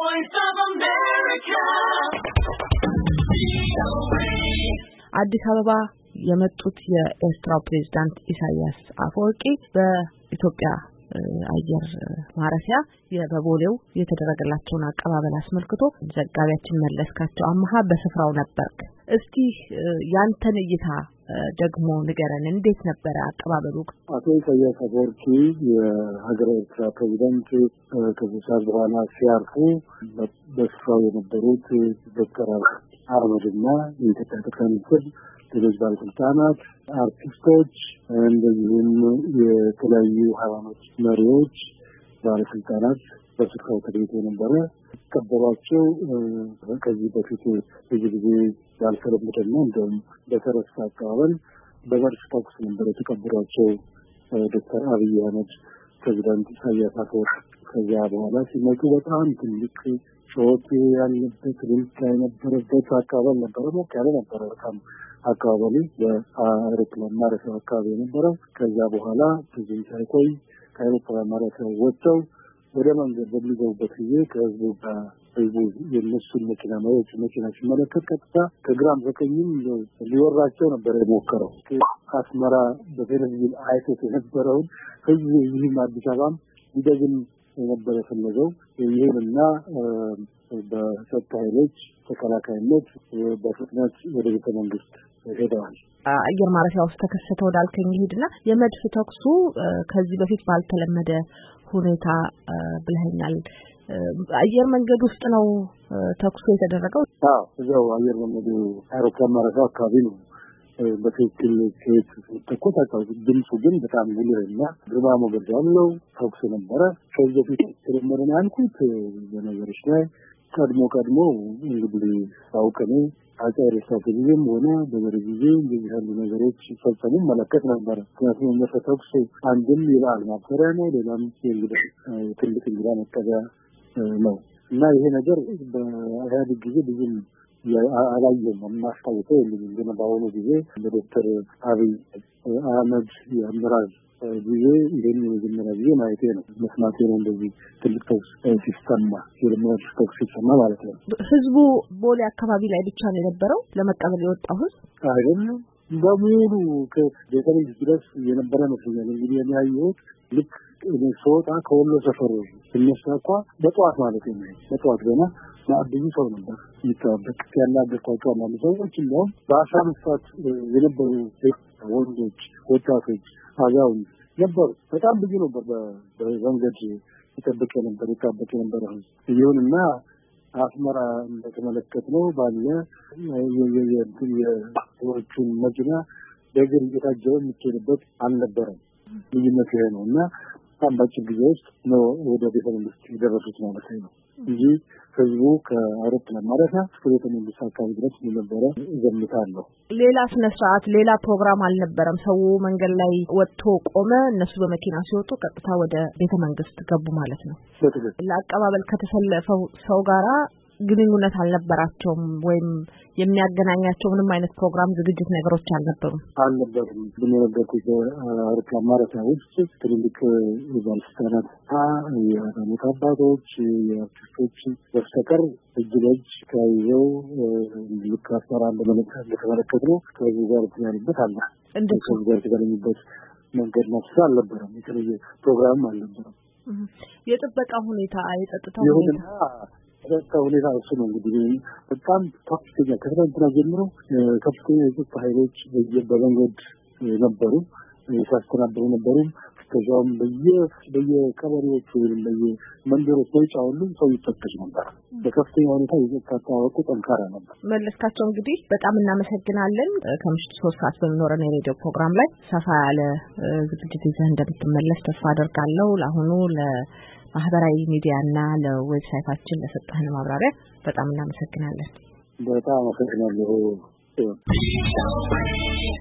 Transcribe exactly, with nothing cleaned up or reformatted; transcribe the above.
Voice of America. አዲስ አበባ የመጡት የኤርትራው ፕሬዝዳንት ኢሳያስ አፈወርቂ በኢትዮጵያ አየር ማረፊያ የበቦሌው የተደረገላቸውን አቀባበል አስመልክቶ ዘጋቢያችን መለስካቸው አማሃ በስፍራው ነበር። እስቲ ያንተን እይታ ደግሞ ንገረን፣ እንዴት ነበር አቀባበሉ? አቶ ኢሳያስ አፈወርቂ የሀገረ ኤርትራ ፕሬዝዳንት ከዚህ በኋላ ሲያርፉ በስፍራው የነበሩት ዶክተር አህመድና የኢትዮጵያ ጠቅላይ ሚኒስትር ሌሎች ባለስልጣናት፣ አርቲስቶች፣ እንደዚሁም የተለያዩ ሃይማኖት መሪዎች፣ ባለስልጣናት በስፍራው ተገኝተው ነበረ። ተቀበሏቸው። ከዚህ በፊት ብዙ ጊዜ ያልተለመደና እንደውም በተረሳ አቀባበል በመርስ ተኩስ ነበር የተቀበሏቸው ዶክተር አብይ አህመድ ፕሬዝዳንት ኢሳያስ አፈወርቂ። ከዚያ በኋላ ሲመጡ በጣም ትልቅ ሾት ያለበት ልክ የነበረበት አቀባበል ነበረ። ሞቅ ያለ ነበረ በጣም አካባቢ በአውሮፕላን ማረፊያው አካባቢ የነበረው። ከዛ በኋላ ብዙም ሳይቆይ ከአውሮፕላን ማረፊያው ወጥተው ወደ መንገድ በሚገቡበት ጊዜ ከህዝቡ ጋር ህዝቡ የነሱን መኪና ማየት መኪና ሲመለከት ቀጥታ ከግራም በቀኝም ሊወራቸው ነበር የሞከረው። አስመራ በቴሌቪዥን አይቶት የነበረውን ህዝብ ይህም አዲስ አበባም ሊደግም ነበር የፈለገው። ይህንና በጸጥታ ኃይሎች ተከላካይነት በፍጥነት ወደ ቤተ መንግስት ሄደዋል። አየር ማረፊያ ውስጥ ተከሰተ ወዳልከኝ ሄድና የመድፍ ተኩሱ ከዚህ በፊት ባልተለመደ ሁኔታ ብለኸኛል። አየር መንገድ ውስጥ ነው ተኩሱ የተደረገው? አዎ፣ እዛው አየር መንገዱ አውሮፕላን ማረፊያ አካባቢ ነው። በትክክል ከየት ተኮስ አጣው። ድምፁ ግን በጣም ጉልህና ግርማ ሞገስ ያለው ተኩስ ነበረ። ከዚህ በፊት ተለመደና ያልኩት በነገሮች ላይ ቀድሞ ቀድሞ እንግዲህ አውቀኔ አጼ ኃይለሥላሴም ሆነ በመሪ ጊዜ እንደዚህ ያሉ ነገሮች ሲፈጸሙ መለከት ነበር። ምክንያቱም መፈተኩስ አንድም የበዓል ማክበሪያ ነው፣ ሌላም የእንግዳ ትልቅ እንግዳ መቀበያ ነው እና ይሄ ነገር በኢህአዴግ ጊዜ ብዙም አላየም የማስታውሰው የለም። ግን በአሁኑ ጊዜ በዶክተር አብይ አህመድ የአመራር ጊዜ ይህን የመጀመሪያ ጊዜ ማየቴ ነው፣ መስማቴ ነው። እንደዚህ ትልቅ ተኩስ ሲሰማ የለመድ ተኩስ ሲሰማ ማለት ነው። ህዝቡ ቦሌ አካባቢ ላይ ብቻ ነው የነበረው ለመቀበል የወጣው ህዝብ አይደለም፣ በሙሉ ከቤተ መንግስት ድረስ የነበረ መስሎኛል። እንግዲህ የሚያዩት ልክ እኔ ስወጣ ከወሎ ሰፈር ስነሳ እንኳ በጠዋት ማለት ነው በጠዋት ገና ብዙ ሰው ነበር የሚጠባበቅ። ያናገርኳቸው አንዳንድ ሰዎች እንደውም በአስራ አምስት ሰዓት የነበሩ ወንዶች፣ ወጣቶች፣ አዛውንት ነበሩ። በጣም ብዙ ነበር በመንገድ የጠበቀ ነበር የጠበቀ ነበር። ይሁንና አስመራ እንደተመለከትነው ባለ የወርቹን መኪና በእግር እየታጀበ የሚሄድበት አልነበረም። ልዩነት ይሄ ነው እና በአጭር ጊዜ ውስጥ ነው ወደ ቤተ መንግስት የደረሱት ማለት ነው እንጂ ህዝቡ ከአውሮፕላን ማረፊያ እስከ ቤተ መንግስት አካባቢ ድረስ የነበረ እገምታለሁ። ሌላ ስነ ስርዓት ሌላ ፕሮግራም አልነበረም። ሰው መንገድ ላይ ወጥቶ ቆመ። እነሱ በመኪና ሲወጡ ቀጥታ ወደ ቤተ መንግስት ገቡ ማለት ነው። ለአቀባበል ከተሰለፈው ሰው ጋራ ግንኙነት አልነበራቸውም ወይም የሚያገናኛቸው ምንም አይነት ፕሮግራም ዝግጅት ነገሮች አልነበሩም አልነበሩም። በመረጋጋት አውሮፕላን ማረፊያ ውስጥ ትልልቅ ባለስልጣናት፣ የሃይማኖት አባቶች፣ የአርቲስቶች በስተቀር እጅ ለእጅ ተያይዘው ልክ አስመራ እንደተመለከትነው ከዚህ ጋር ያለበት አለ እንደዚህ ጋር የተገናኙበት መንገድ ነፍስ አልነበረም። የተለየ ፕሮግራም አልነበረም። የጥበቃ ሁኔታ የጸጥታ ሁኔታ የጸጥታ ሁኔታ እሱ ነው እንግዲህ በጣም ከፍተኛ ከትናንትና ጀምሮ ከፍተኛ የጸጥታ ኃይሎች በመንገድ ነበሩ፣ ሲያስተናብሩ ነበሩ። ከዛም በየ በየቀበሌዎቹ ወይም በየመንደሮች ወይጫ ሁሉ ሰው ይፈተሽ ነበር። በከፍተኛ ሁኔታ የጸጥታ አቋሙ ጠንካራ ነበር። መለስካቸው እንግዲህ በጣም እናመሰግናለን። ከምሽቱ ሶስት ሰዓት በሚኖረን የሬዲዮ ፕሮግራም ላይ ሰፋ ያለ ዝግጅት ይዘህ እንደምትመለስ ተስፋ አደርጋለሁ። ለአሁኑ ለማህበራዊ ሚዲያና ለዌብሳይታችን ለሰጠህን ማብራሪያ በጣም እናመሰግናለን። በጣም አመሰግናለሁ።